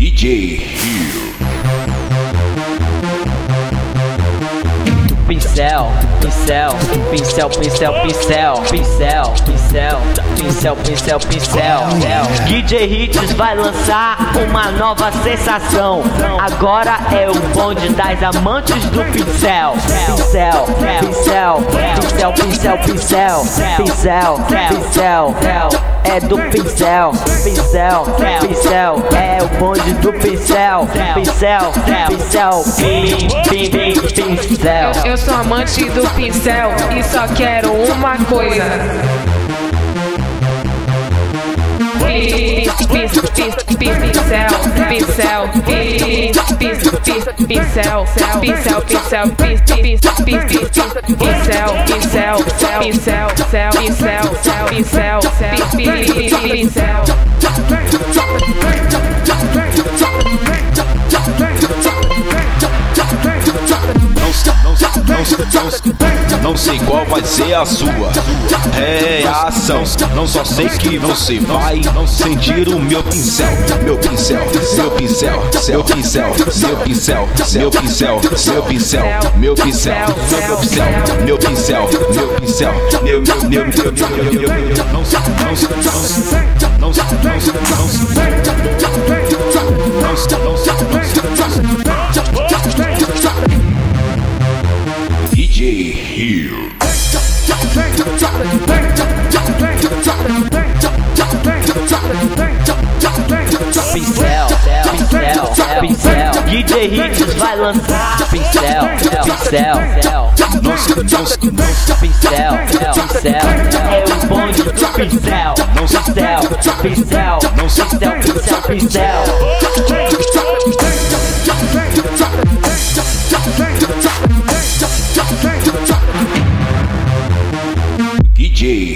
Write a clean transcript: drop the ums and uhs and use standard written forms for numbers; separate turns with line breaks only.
DJ Rio.
Pincel, pincel, pincel, pincel, pincel, pincel, pincel, pincel, pincel, pincel. DJ Hits vai lançar uma nova sensação. Agora é o bonde das amantes do pincel. Pincel, pincel, pincel, pincel, pincel, pincel, pincel. É do pincel, pincel, pincel. É o bonde do pincel, pincel, pincel, pincel.
Eu sou amante do pincel e só quero uma coisa. Pincel, pincel, pincel, pincel, pincel, pincel, pincel, pincel, pincel, pincel.
Não sei qual vai ser a sua reação. Não só sei que você vai sentir o meu pincel. Meu pincel, meu pincel, seu pincel, meu pincel, meu pincel, meu pincel, meu pincel, meu pincel, meu pincel, meu pincel, DJ Rio.
Pincel, pincel, pincel. DJ Hits vai lançar. Pincel, pincel, pincel, pincel. É o bonde do pincel. Pincel, pincel, pincel, pincel, pincel.
DJ